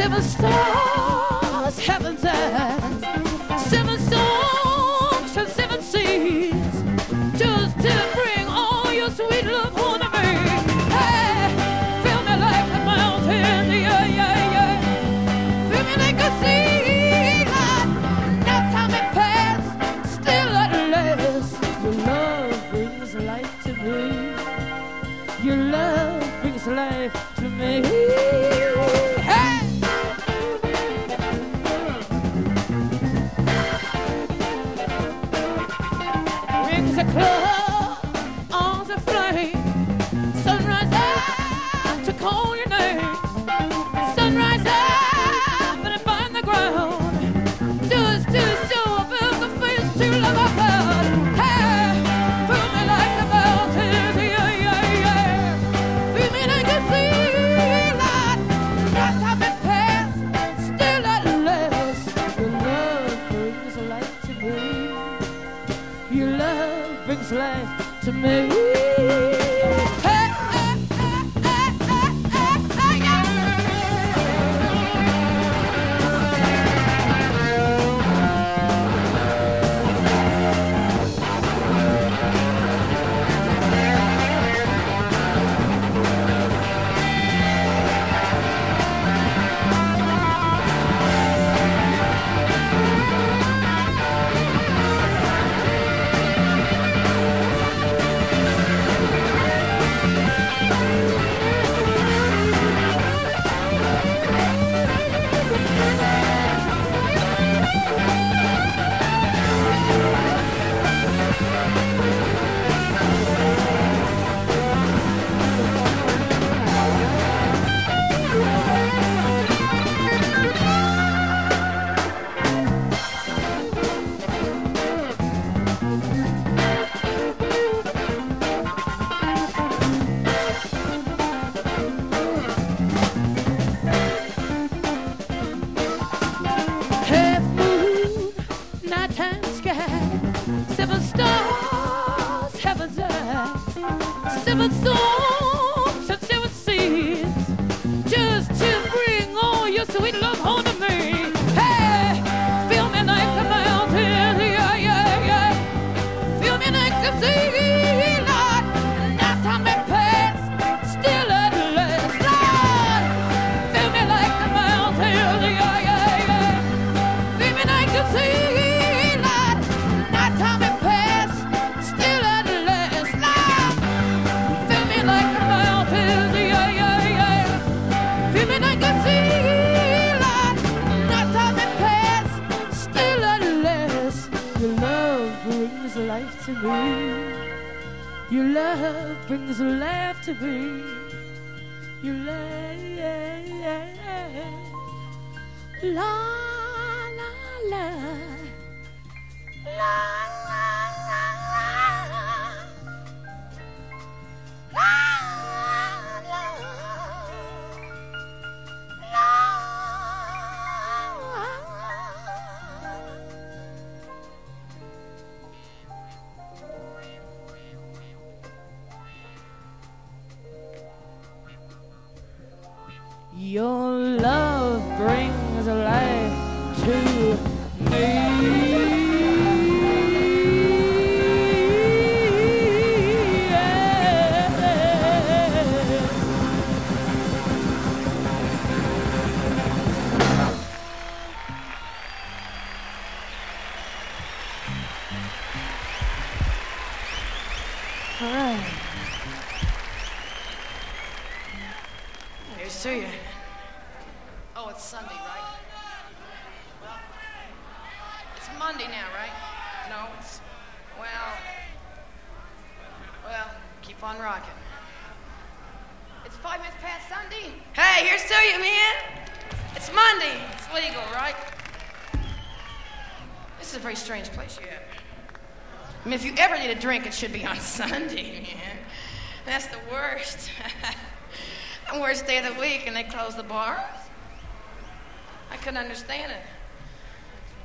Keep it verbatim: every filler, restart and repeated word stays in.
Seven stars, heaven's eyes. Seven songs and seven seas. Just to bring all your sweet love home to me. Hey, feel me like a mountain, yeah, yeah, yeah. Feel me like a sea. Now time it passed, still at last. Your love brings life to me. Your love brings life to me. Hey! Rings a club, arms aflame. Sunrise up to call your name. Sunrise up and find the ground. Just to show a the face to love our blood. Hey, feel me like a mountain, yeah, yeah, yeah. Feel me like a sea, Lord. That time it passed, still at last. Your love brings life to me. Your love brings life to me. Hey, hey, hey, hey, hey, hey, yeah. Half moon, nighttime sky, seven stars, heaven's eyes, seven songs and seven seas, just to bring all your sweet love home to me. Hey, feel me like a mountain, yeah, yeah, yeah. Feel me like a sea, Lord. Now time it passed, still at last, Lord. Feel me like a mountain, yeah, yeah, yeah. Feel me like a sea, Lord. Now time it passed, still at last, Lord. Feel me like a mountain, yeah, yeah, yeah. Feel me like a sea, Lord. Now time it passed, still at last. Your love brings life to me. Your love brings life to me. Your love, la la la, la la la la, la la Your love brings life to me. All right. Here's to you. Oh, it's Sunday, right? Well, it's Monday now, right? No, it's, well, well, keep on rocking. It's five minutes past Sunday. Hey, here's to you, man. It's Monday. It's legal, right? This is a very strange place, yeah. I mean, if you ever need a drink, it should be on Sunday, man. That's the worst. The worst day of the week, and they close the bars. I couldn't understand it.